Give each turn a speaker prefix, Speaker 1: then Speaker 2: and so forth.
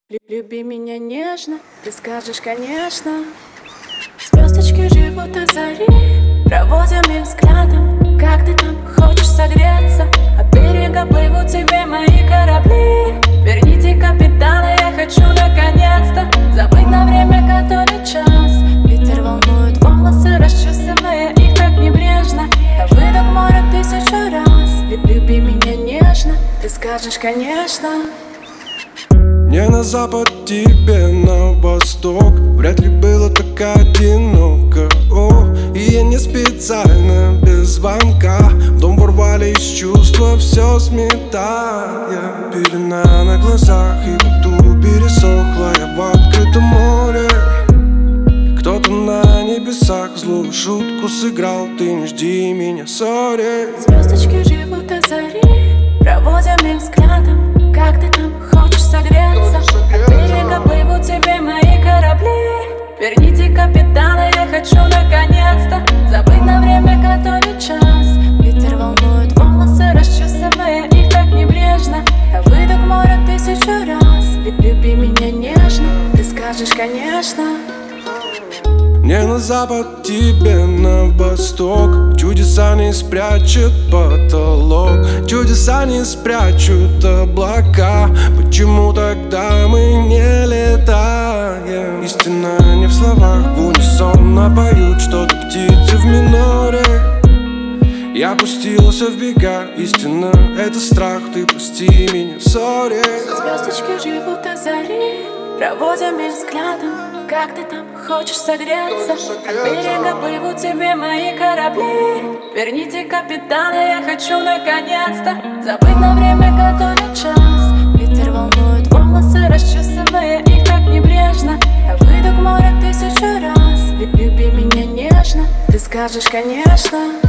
Speaker 1: Люби меня нежно, ты скажешь, конечно. Звездочки живут от зари, проводим их взглядом. Как ты там, хочешь согреться? От берега плывут тебе мои корабли. Верните капитана, я хочу наконец-то забыть на время, который час. Ветер волнует волосы, расчесывая их так небрежно. Я выйду к морю 1000 раз. Люби меня нежно, ты скажешь, конечно.
Speaker 2: Не на запад, тебе на восток. Вряд ли было так одиноко. И я не специально, без звонка в дом ворвались чувства, все сметая. Пелена на глазах, и воду пересохла. Я в открытом море. Кто-то на небесах злую шутку сыграл. Ты не жди меня, сори.
Speaker 1: Звездочки живут от зари, проводим их взглядом. Как ты там, хочешь согреться? От берега плывут тебе мои корабли. Верните капитана, я хочу наконец-то забыть на время, который час. Ветер волнует волосы, расчесывая их так небрежно. Я выйду к морю 1000 раз. Люби меня нежно, ты скажешь, конечно.
Speaker 2: Мне на запад, тебе на восток. Чудеса не спрячет потолок, чудеса не спрячут облака. Почему тогда мы не летаем? Истина не в словах, в унисон напоют что-то птицы в миноре. Я пустился в бега, истина — это страх. Ты пусти меня, сори.
Speaker 1: Звездочки живут от зари, проводим их взглядом. Как ты там, хочешь согреться? От берега плывут тебе мои корабли. Верните капитана, я хочу наконец-то забыть на время, который час. Ветер волнует волосы, расчесывая их так небрежно. Я выйду к морю 1000 раз. Люби меня нежно, ты скажешь, конечно.